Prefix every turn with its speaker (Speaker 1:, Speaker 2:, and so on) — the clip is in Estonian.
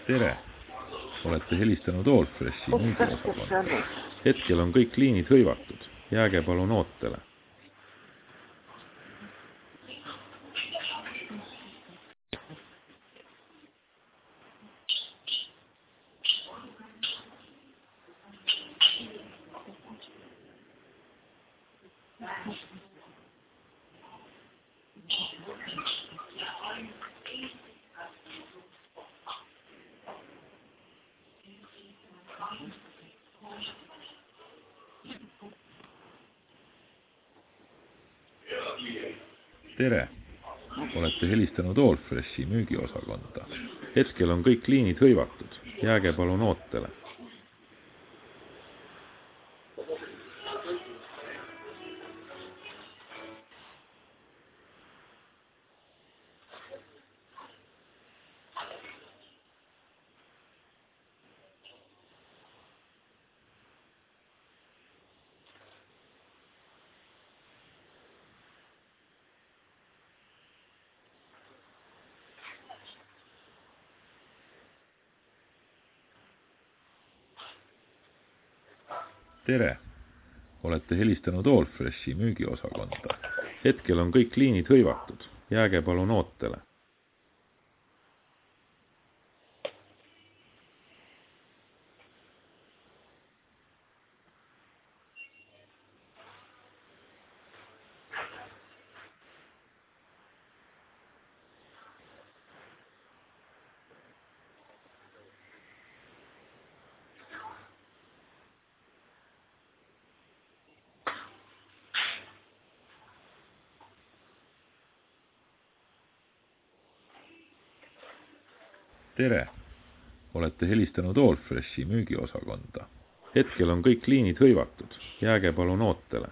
Speaker 1: tere! Olete helistanud Allfreshi müügiosakonda. Hetkel on kõik liinid hõivatud. Jääge palun ootele. Tere! Olete helistanud Allfreshi müügiosakonda. Hetkel on kõik liinid hõivatud. Jääge palun ootele. Tere! Olete helistanud Allfreshi müügiosakonda. Hetkel on kõik liinid hõivatud. Jääge palun ootele. Tere! Olete helistanud Allfreshi müügiosakonda. Hetkel on kõik liinid hõivatud. Jääge palun ootele.